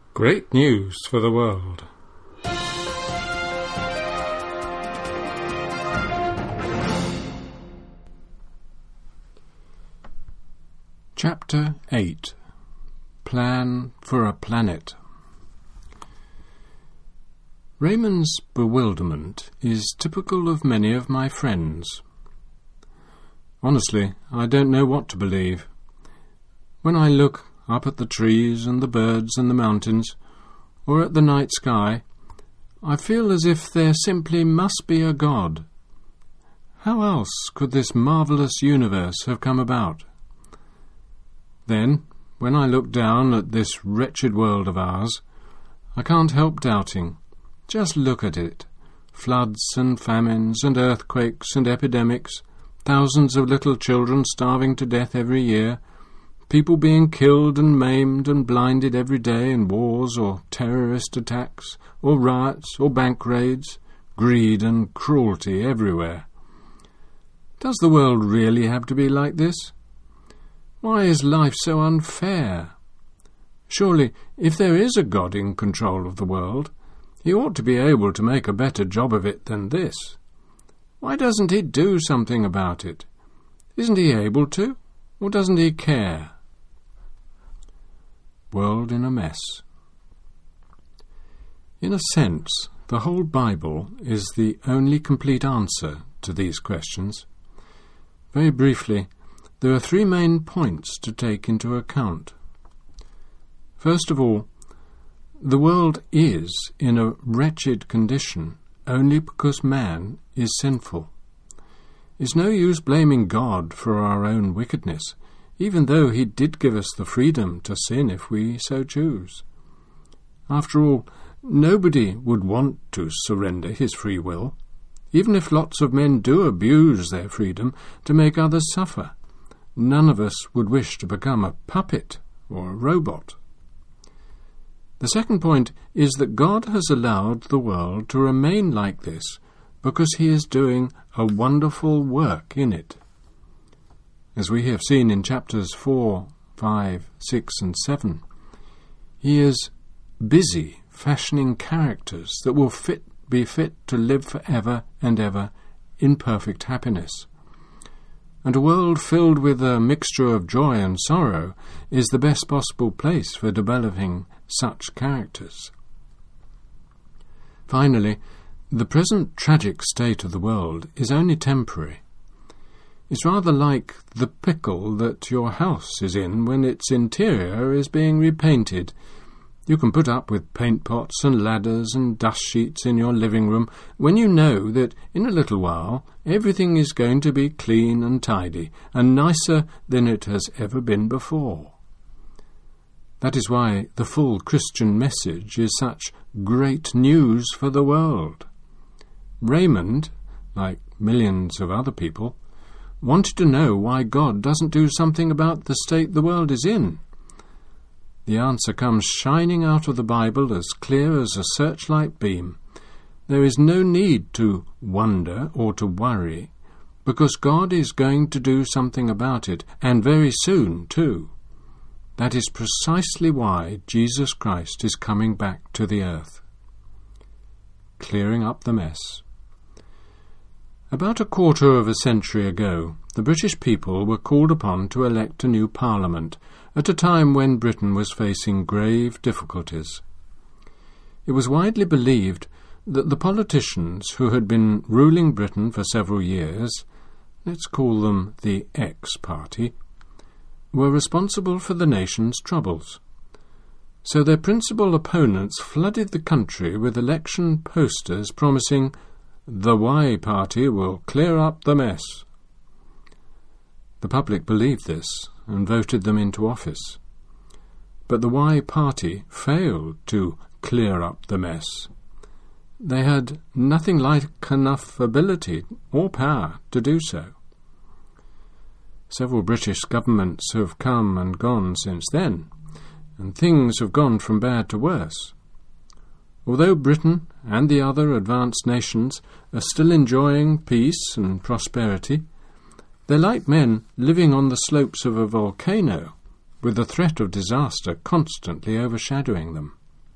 Great news for the world. Chapter 8. Plan for a Planet. Raymond's bewilderment is typical of many of my friends. Honestly, I don't know what to believe. When I look up at the trees and the birds and the mountains, or at the night sky, I feel as if there simply must be a God. How else could this marvellous universe have come about? Then, when I look down at this wretched world of ours, I can't help doubting. Just look at it. Floods and famines and earthquakes and epidemics, thousands of little children starving to death every year, people being killed and maimed and blinded every day in wars or terrorist attacks or riots or bank raids, greed and cruelty everywhere. Does the world really have to be like this? Why is life so unfair? Surely, if there is a God in control of the world, he ought to be able to make a better job of it than this. Why doesn't he do something about it? Isn't he able to, or doesn't he care? World in a mess. In a sense, the whole Bible is the only complete answer to these questions. Very briefly, there are three main points to take into account. First of all, the world is in a wretched condition only because man is sinful. It's no use blaming God for our own wickedness, even though he did give us the freedom to sin if we so choose. After all, nobody would want to surrender his free will, even if lots of men do abuse their freedom to make others suffer. None of us would wish to become a puppet or a robot. The second point is that God has allowed the world to remain like this because he is doing a wonderful work in it. As we have seen in chapters 4, 5, 6 and 7, he is busy fashioning characters that will be fit to live forever and ever in perfect happiness. And a world filled with a mixture of joy and sorrow is the best possible place for developing such characters. Finally, the present tragic state of the world is only temporary. It's rather like the pickle that your house is in when its interior is being repainted. You can put up with paint pots and ladders and dust sheets in your living room when you know that in a little while everything is going to be clean and tidy and nicer than it has ever been before. That is why the full Christian message is such great news for the world. Raymond, like millions of other people, wanted to know why God doesn't do something about the state the world is in. The answer comes shining out of the Bible as clear as a searchlight beam. There is no need to wonder or to worry, because God is going to do something about it, and very soon too. That is precisely why Jesus Christ is coming back to the earth. Clearing up the mess. About a quarter of a century ago, the British people were called upon to elect a new parliament at a time when Britain was facing grave difficulties. It was widely believed that the politicians who had been ruling Britain for several years, let's call them the X-Party, were responsible for the nation's troubles. So their principal opponents flooded the country with election posters promising, "The Y Party will clear up the mess." The public believed this and voted them into office. But the Y Party failed to clear up the mess. They had nothing like enough ability or power to do so. Several British governments have come and gone since then, and things have gone from bad to worse. Although Britain and the other advanced nations are still enjoying peace and prosperity, they're like men living on the slopes of a volcano, with the threat of disaster constantly overshadowing them.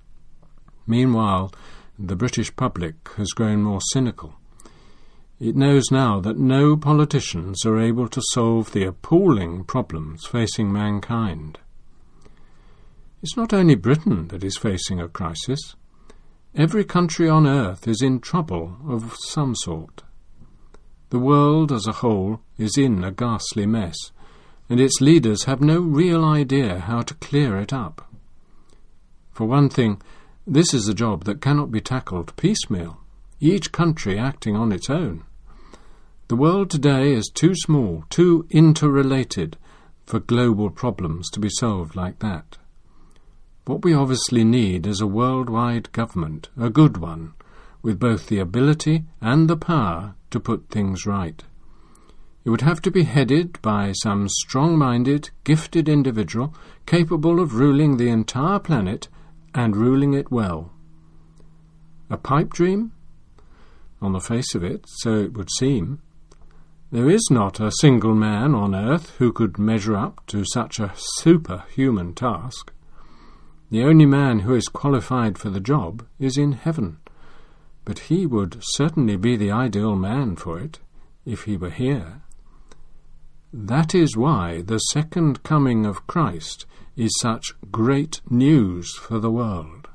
Meanwhile, the British public has grown more cynical. It knows now that no politicians are able to solve the appalling problems facing mankind. It's not only Britain that is facing a crisis. Every country on earth is in trouble of some sort. The world as a whole is in a ghastly mess, and its leaders have no real idea how to clear it up. For one thing, this is a job that cannot be tackled piecemeal, each country acting on its own. The world today is too small, too interrelated for global problems to be solved like that. What we obviously need is a worldwide government, a good one, with both the ability and the power to put things right. It would have to be headed by some strong-minded, gifted individual capable of ruling the entire planet and ruling it well. A pipe dream? On the face of it, so it would seem. There is not a single man on earth who could measure up to such a superhuman task. The only man who is qualified for the job is in heaven, but he would certainly be the ideal man for it, if he were here. That is why the second coming of Christ is such great news for the world.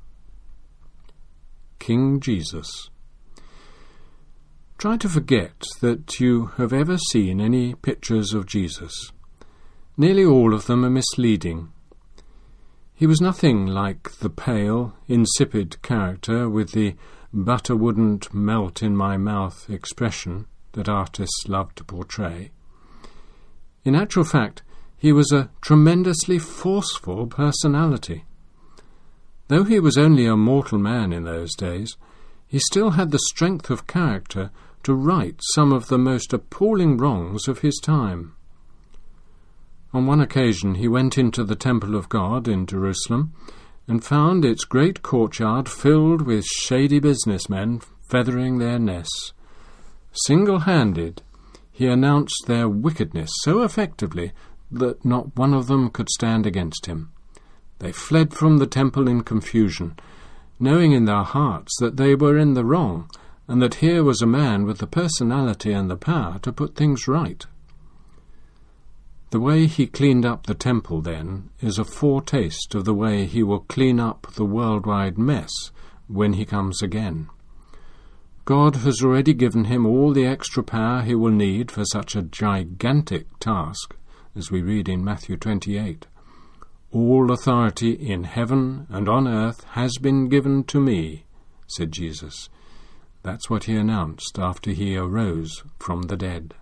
King Jesus. Try to forget that you have ever seen any pictures of Jesus. Nearly all of them are misleading. He was nothing like the pale, insipid character with the butter wouldn't melt in my mouth expression that artists love to portray. In actual fact, he was a tremendously forceful personality. Though he was only a mortal man in those days, he still had the strength of character to right some of the most appalling wrongs of his time. On one occasion he went into the temple of God in Jerusalem and found its great courtyard filled with shady businessmen feathering their nests. Single-handed, he announced their wickedness so effectively that not one of them could stand against him. They fled from the temple in confusion, knowing in their hearts that they were in the wrong, and that here was a man with the personality and the power to put things right. The way he cleaned up the temple, then, is a foretaste of the way he will clean up the worldwide mess when he comes again. God has already given him all the extra power he will need for such a gigantic task, as we read in Matthew 28. All authority in heaven and on earth has been given to me, said Jesus. That's what he announced after he arose from the dead.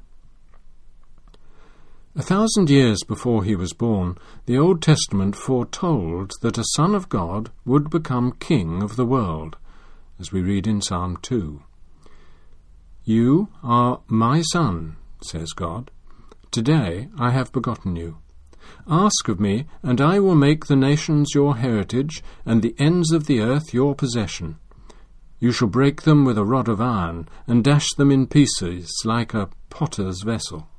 1,000 years before he was born, the Old Testament foretold that a Son of God would become King of the world, as we read in Psalm 2. You are my Son, says God. Today I have begotten you. Ask of me, and I will make the nations your heritage, and the ends of the earth your possession. You shall break them with a rod of iron, and dash them in pieces like a potter's vessel.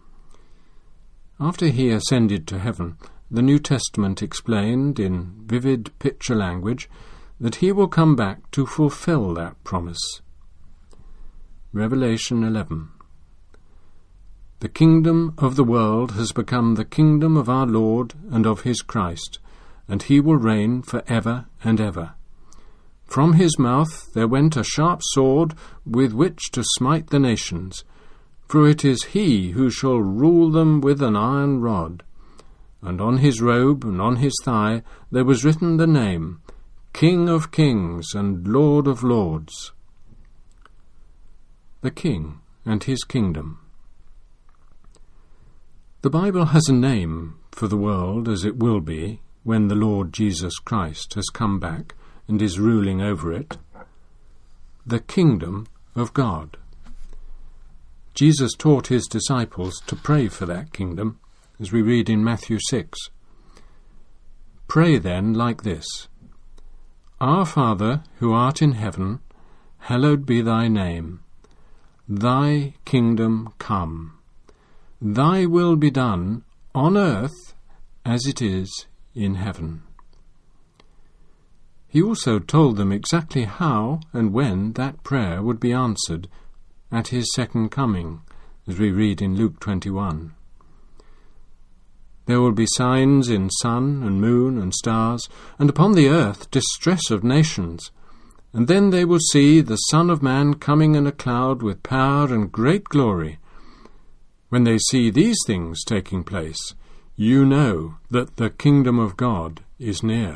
After he ascended to heaven, the New Testament explained in vivid picture language that he will come back to fulfill that promise. Revelation 11. The kingdom of the world has become the kingdom of our Lord and of his Christ, and he will reign for ever and ever. From his mouth there went a sharp sword with which to smite the nations, for it is he who shall rule them with an iron rod. And on his robe and on his thigh there was written the name, King of Kings and Lord of Lords. The King and his kingdom. The Bible has a name for the world as it will be when the Lord Jesus Christ has come back and is ruling over it. The kingdom of God. Jesus taught his disciples to pray for that kingdom, as we read in Matthew 6. Pray then like this: Our Father, who art in heaven, hallowed be thy name. Thy kingdom come. Thy will be done on earth as it is in heaven. He also told them exactly how and when that prayer would be answered at his second coming, as we read in Luke 21. There will be signs in sun and moon and stars, and upon the earth distress of nations. And then they will see the Son of Man coming in a cloud with power and great glory. When they see these things taking place, you know that the kingdom of God is near.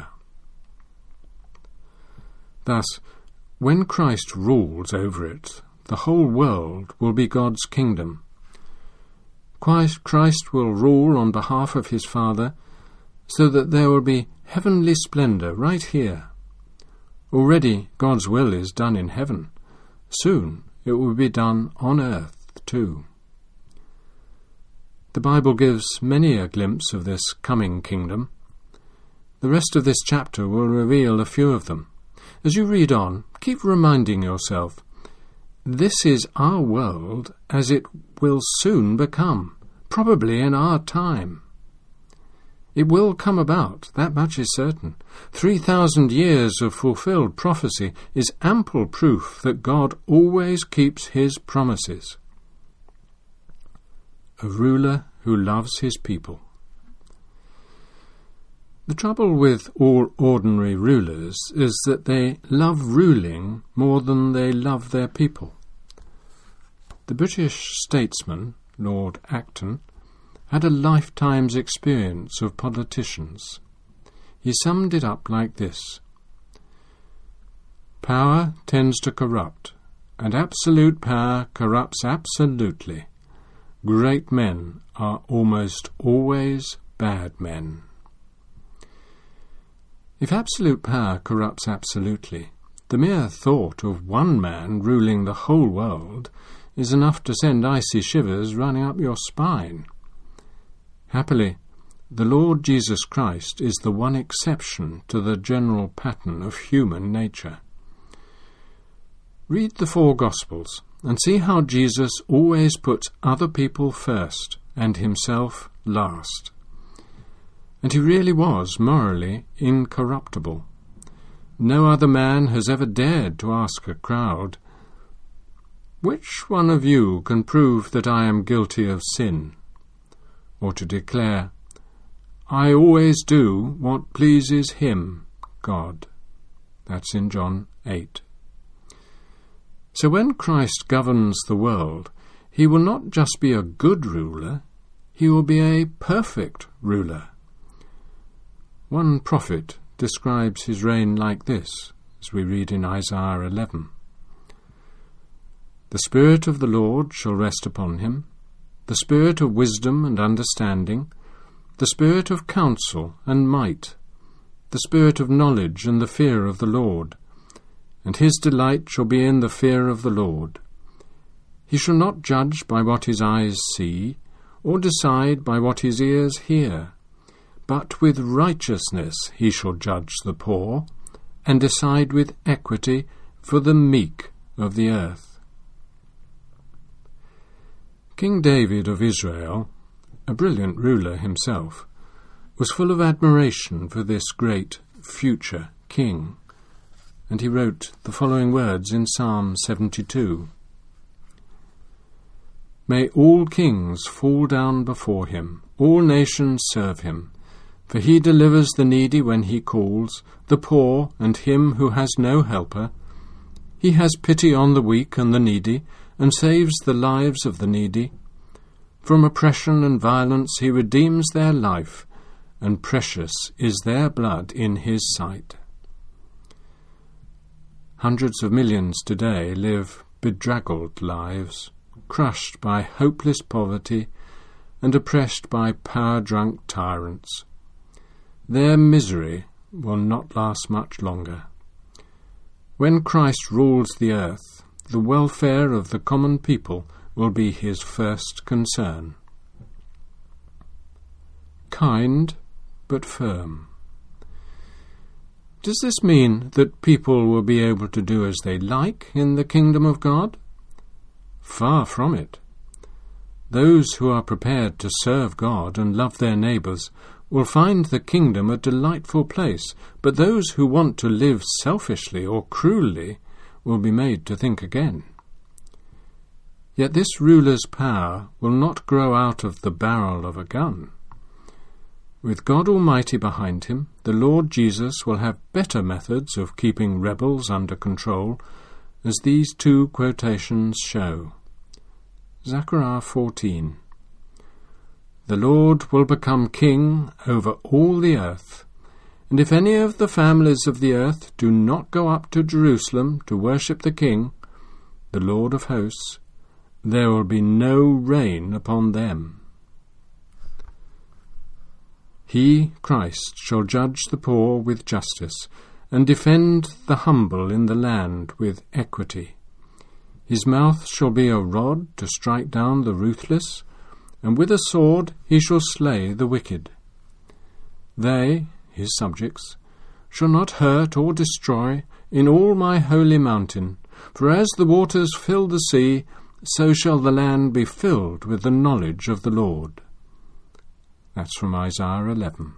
Thus, when Christ rules over it, the whole world will be God's kingdom. Christ will rule on behalf of his Father, so that there will be heavenly splendour right here. Already God's will is done in heaven. Soon it will be done on earth too. The Bible gives many a glimpse of this coming kingdom. The rest of this chapter will reveal a few of them. As you read on, keep reminding yourself, this is our world as it will soon become, probably in our time. It will come about, that much is certain. 3,000 years of fulfilled prophecy is ample proof that God always keeps his promises. A ruler who loves his people. The trouble with all ordinary rulers is that they love ruling more than they love their people. The British statesman, Lord Acton, had a lifetime's experience of politicians. He summed it up like this: power tends to corrupt, and absolute power corrupts absolutely. Great men are almost always bad men. If absolute power corrupts absolutely, the mere thought of one man ruling the whole world is enough to send icy shivers running up your spine. Happily, the Lord Jesus Christ is the one exception to the general pattern of human nature. Read the 4 Gospels and see how Jesus always puts other people first and himself last. And he really was morally incorruptible. No other man has ever dared to ask a crowd, "Which one of you can prove that I am guilty of sin?" Or to declare, "I always do what pleases him, God." That's in John 8. So when Christ governs the world, he will not just be a good ruler, he will be a perfect ruler. One prophet describes his reign like this, as we read in Isaiah 11. The Spirit of the Lord shall rest upon him, the Spirit of wisdom and understanding, the Spirit of counsel and might, the Spirit of knowledge and the fear of the Lord. And his delight shall be in the fear of the Lord. He shall not judge by what his eyes see, or decide by what his ears hear. But with righteousness he shall judge the poor, and decide with equity for the meek of the earth. King David of Israel, a brilliant ruler himself, was full of admiration for this great future king, and he wrote the following words in Psalm 72. May all kings fall down before him, all nations serve him. For he delivers the needy when he calls, the poor and him who has no helper. He has pity on the weak and the needy, and saves the lives of the needy. From oppression and violence he redeems their life, and precious is their blood in his sight. Hundreds of millions today live bedraggled lives, crushed by hopeless poverty and oppressed by power-drunk tyrants. Their misery will not last much longer. When Christ rules the earth, the welfare of the common people will be his first concern. Kind but firm. Does this mean that people will be able to do as they like in the kingdom of God? Far from it. Those who are prepared to serve God and love their neighbours will find the kingdom a delightful place, but those who want to live selfishly or cruelly will be made to think again. Yet this ruler's power will not grow out of the barrel of a gun. With God Almighty behind him, the Lord Jesus will have better methods of keeping rebels under control, as these two quotations show. Zechariah 14. The Lord will become king over all the earth, and if any of the families of the earth do not go up to Jerusalem to worship the King, the Lord of hosts, there will be no rain upon them. He, Christ, shall judge the poor with justice, and defend the humble in the land with equity. His mouth shall be a rod to strike down the ruthless, and with a sword he shall slay the wicked. They, his subjects, shall not hurt or destroy in all my holy mountain, for as the waters fill the sea, so shall the land be filled with the knowledge of the Lord. That's from Isaiah 11.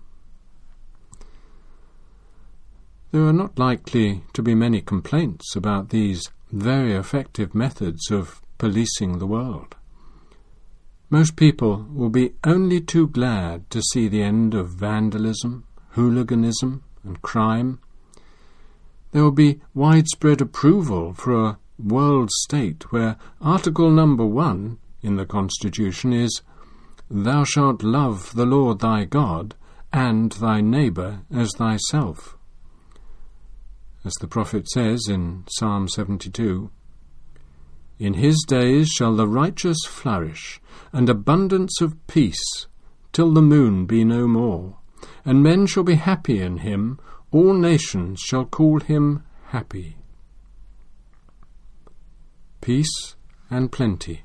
There are not likely to be many complaints about these very effective methods of policing the world. Most people will be only too glad to see the end of vandalism, hooliganism, and crime. There will be widespread approval for a world state where Article number 1 in the Constitution is, "Thou shalt love the Lord thy God, and thy neighbour as thyself." As the prophet says in Psalm 72, "In his days shall the righteous flourish, and abundance of peace, till the moon be no more. And men shall be happy in him, all nations shall call him happy." Peace and plenty.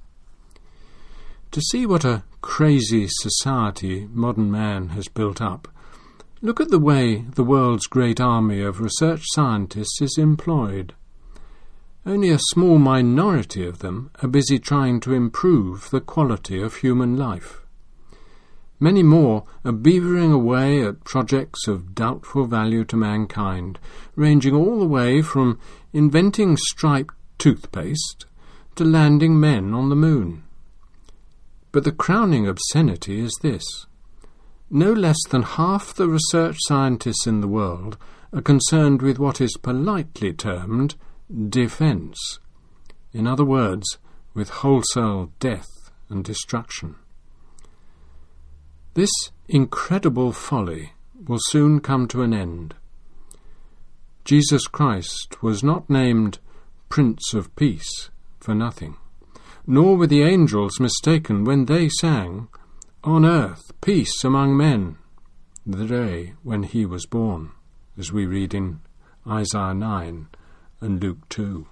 To see what a crazy society modern man has built up, look at the way the world's great army of research scientists is employed. Only a small minority of them are busy trying to improve the quality of human life. Many more are beavering away at projects of doubtful value to mankind, ranging all the way from inventing striped toothpaste to landing men on the moon. But the crowning obscenity is this. No less than half the research scientists in the world are concerned with what is politely termed defence. In other words, with wholesale death and destruction. This incredible folly will soon come to an end. Jesus Christ was not named Prince of Peace for nothing, nor were the angels mistaken when they sang, "On earth peace among men," the day when he was born, as we read in Isaiah 9 and Luke 2.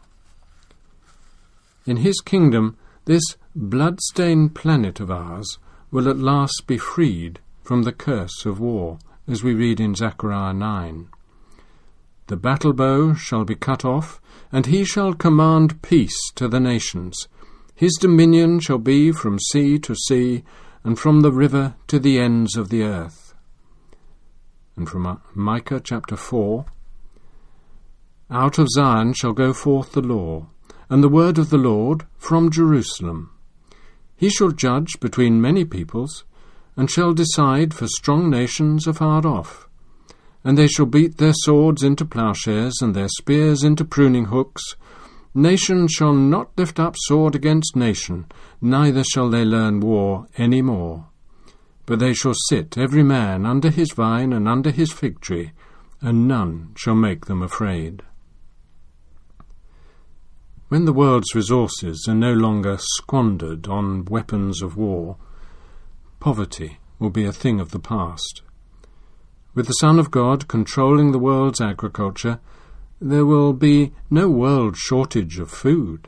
In his kingdom, this blood-stained planet of ours will at last be freed from the curse of war, as we read in Zechariah 9. "The battle bow shall be cut off, and he shall command peace to the nations. His dominion shall be from sea to sea, and from the river to the ends of the earth." And from Micah chapter 4, "Out of Zion shall go forth the law, and the word of the Lord from Jerusalem. He shall judge between many peoples, and shall decide for strong nations afar off. And they shall beat their swords into plowshares, and their spears into pruning hooks. Nation shall not lift up sword against nation, neither shall they learn war any more. But they shall sit every man under his vine and under his fig tree, and none shall make them afraid." When the world's resources are no longer squandered on weapons of war, poverty will be a thing of the past. With the Son of God controlling the world's agriculture, there will be no world shortage of food.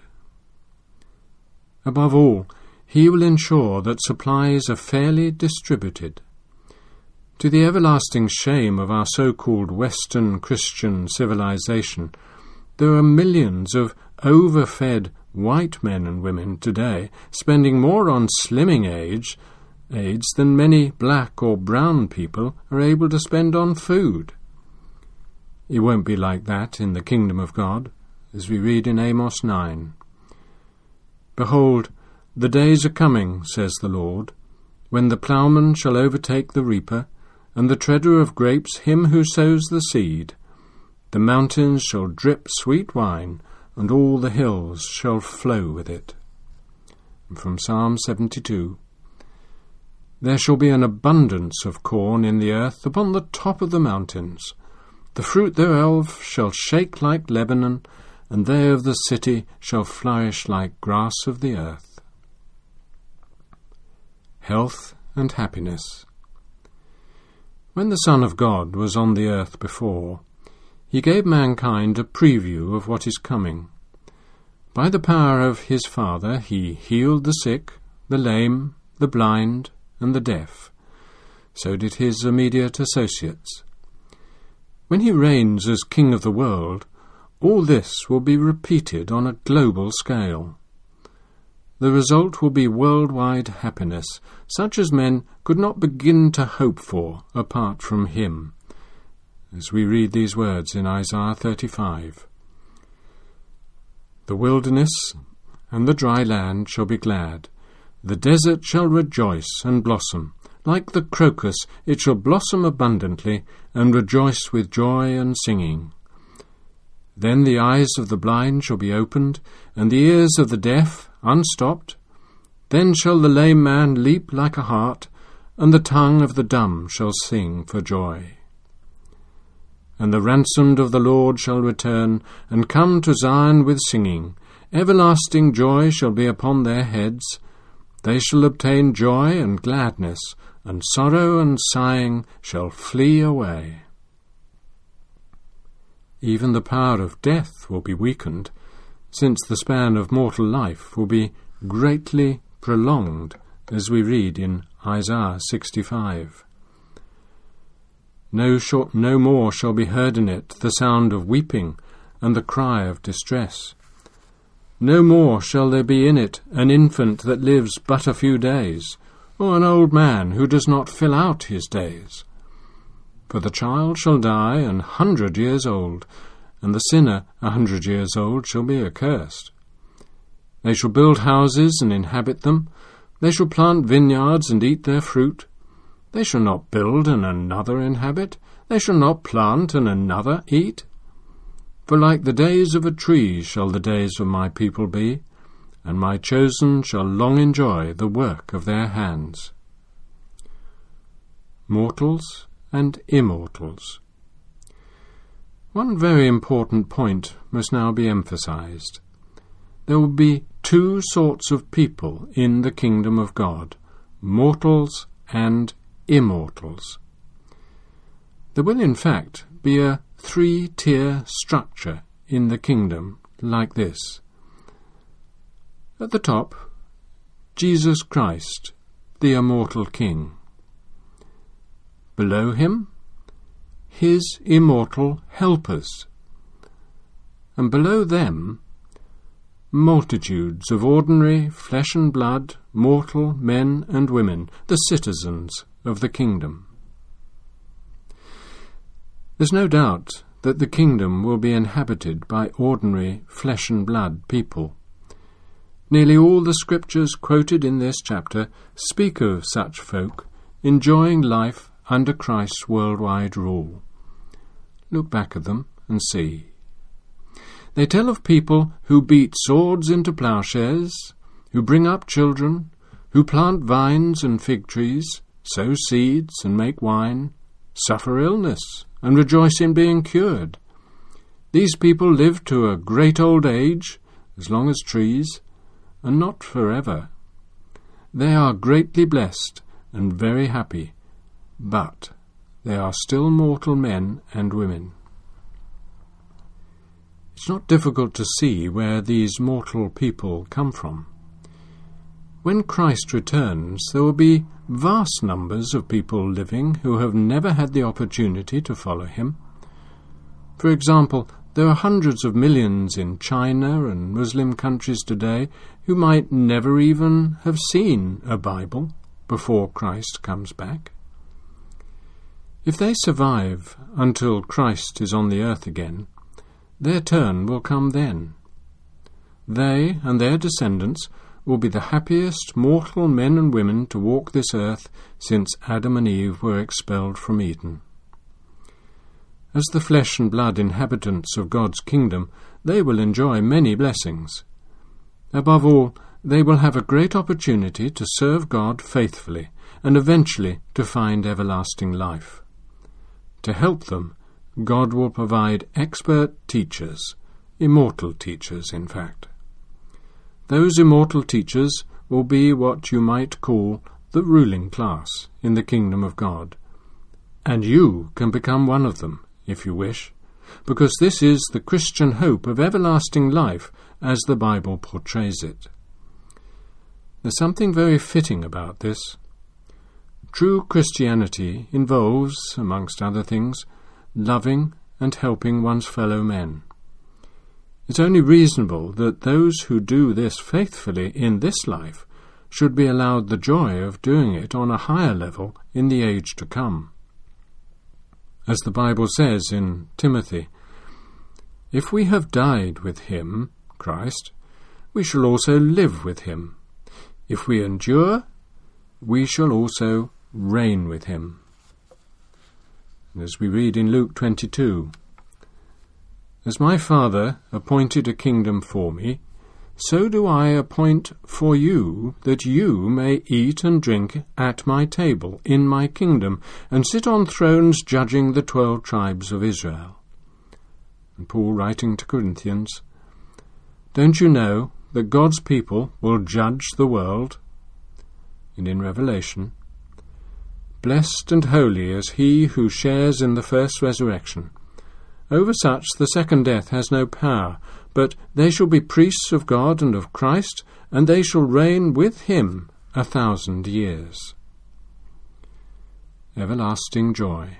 Above all, he will ensure that supplies are fairly distributed. To the everlasting shame of our so-called Western Christian civilization, there are millions of overfed white men and women today spending more on slimming aids aids than many black or brown people are able to spend on food. It won't be like that in the kingdom of God, as we read in Amos 9. Behold, the days are coming, says the Lord, when the ploughman shall overtake the reaper, and the treader of grapes him who sows the seed. The mountains shall drip sweet wine, and all the hills shall flow with it. And from Psalm 72. There shall be an abundance of corn in the earth upon the top of the mountains. The fruit thereof shall shake like Lebanon, and they of the city shall flourish like grass of the earth. Health and happiness. When the Son of God was on the earth before, he gave mankind a preview of what is coming. By the power of his Father he healed the sick, the lame, the blind, and the deaf. So did his immediate associates. When he reigns as King of the world, all this will be repeated on a global scale. The result will be worldwide happiness, such as men could not begin to hope for apart from him, as we read these words in Isaiah 35. The wilderness and the dry land shall be glad. The desert shall rejoice and blossom. Like the crocus it shall blossom abundantly, and rejoice with joy and singing. Then the eyes of the blind shall be opened, and the ears of the deaf unstopped. Then shall the lame man leap like a hart, and the tongue of the dumb shall sing for joy. And the ransomed of the Lord shall return, and come to Zion with singing. Everlasting joy shall be upon their heads. They shall obtain joy and gladness, and sorrow and sighing shall flee away. Even the power of death will be weakened, since the span of mortal life will be greatly prolonged, as we read in Isaiah 65. No more shall be heard in it the sound of weeping and the cry of distress. No more shall there be in it an infant that lives but a few days, or an old man who does not fill out his days. For the child shall die 100 years old, and the sinner 100 years old shall be accursed. They shall build houses and inhabit them. They shall plant vineyards and eat their fruit. They shall not build and another inhabit. They shall not plant and another eat. For like the days of a tree shall the days of my people be, and my chosen shall long enjoy the work of their hands. Mortals and immortals. One very important point must now be emphasized. There will be two sorts of people in the kingdom of God, mortals and immortals. There will in fact be a three-tier structure in the kingdom like this. At the top, Jesus Christ, the immortal King. Below him, his immortal helpers. And below them, multitudes of ordinary flesh and blood, mortal men and women, the citizens of the kingdom. There's no doubt that the kingdom will be inhabited by ordinary flesh and blood people. Nearly all the scriptures quoted in this chapter speak of such folk enjoying life under Christ's worldwide rule. Look back at them and see. They tell of people who beat swords into plowshares, who bring up children, who plant vines and fig trees, sow seeds and make wine, suffer illness and rejoice in being cured. These people live to a great old age, as long as trees, and not forever. They are greatly blessed and very happy, but they are still mortal men and women. It's not difficult to see where these mortal people come from. When Christ returns, there will be vast numbers of people living who have never had the opportunity to follow him. For example, there are hundreds of millions in China and Muslim countries today who might never even have seen a Bible, before Christ comes back? If they survive until Christ is on the earth again, their turn will come then. They and their descendants will be the happiest mortal men and women to walk this earth since Adam and Eve were expelled from Eden. As the flesh and blood inhabitants of God's kingdom, they will enjoy many blessings. Above all, they will have a great opportunity to serve God faithfully and eventually to find everlasting life. To help them, God will provide expert teachers, immortal teachers, in fact. Those immortal teachers will be what you might call the ruling class in the kingdom of God, and you can become one of them, if you wish, because this is the Christian hope of everlasting life as the Bible portrays it. There's something very fitting about this. True Christianity involves, amongst other things, loving and helping one's fellow men. It's only reasonable that those who do this faithfully in this life should be allowed the joy of doing it on a higher level in the age to come. As the Bible says in Timothy, "If we have died with him, Christ, we shall also live with him. If we endure, we shall also reign with him." And as we read in Luke 22, "As my Father appointed a kingdom for me, so do I appoint for you, that you may eat and drink at my table in my kingdom, and sit on thrones judging the 12 tribes of Israel." And Paul, writing to Corinthians, "Don't you know that God's people will judge the world?" And in Revelation, "Blessed and holy is he who shares in the first resurrection. Over such the second death has no power, but they shall be priests of God and of Christ, and they shall reign with him 1,000 years. Everlasting joy.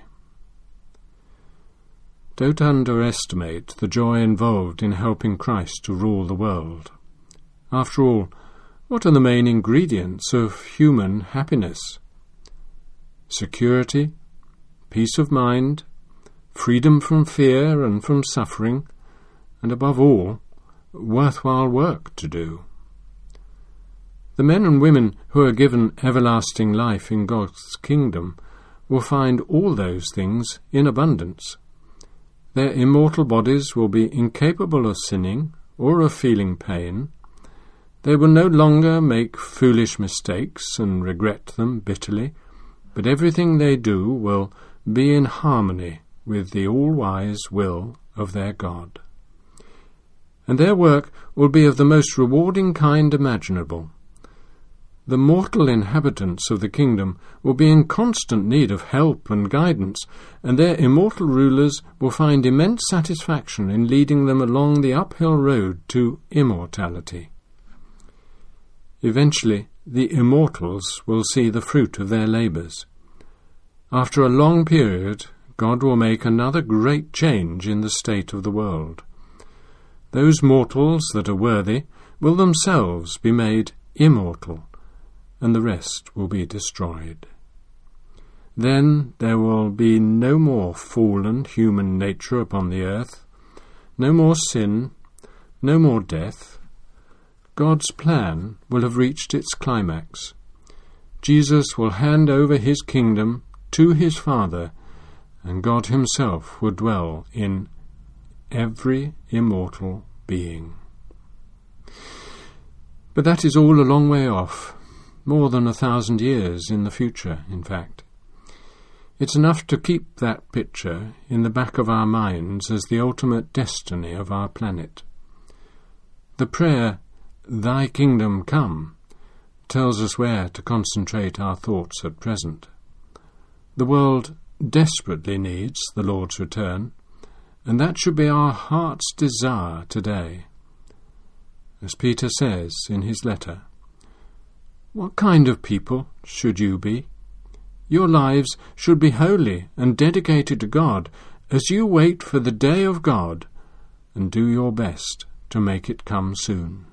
Don't underestimate the joy involved in helping Christ to rule the world. After all, what are the main ingredients of human happiness? Security, peace of mind, freedom from fear and from suffering, and above all, worthwhile work to do. The men and women who are given everlasting life in God's kingdom will find all those things in abundance. Their immortal bodies will be incapable of sinning or of feeling pain. They will no longer make foolish mistakes and regret them bitterly, but everything they do will be in harmony with the all-wise will of their God. And their work will be of the most rewarding kind imaginable. The mortal inhabitants of the kingdom will be in constant need of help and guidance, and their immortal rulers will find immense satisfaction in leading them along the uphill road to immortality. Eventually, the immortals will see the fruit of their labours. After a long period, God will make another great change in the state of the world. Those mortals that are worthy will themselves be made immortal, and the rest will be destroyed. Then there will be no more fallen human nature upon the earth, no more sin, no more death. God's plan will have reached its climax. Jesus will hand over his kingdom to his Father, and God himself will dwell in every immortal being. But that is all a long way off, more than 1,000 years in the future, in fact. It's enough to keep that picture in the back of our minds as the ultimate destiny of our planet. The prayer, "Thy kingdom come," tells us where to concentrate our thoughts at present. The world desperately needs the Lord's return, and that should be our heart's desire today. As Peter says in his letter, "What kind of people should you be? Your lives should be holy and dedicated to God as you wait for the day of God and do your best to make it come soon."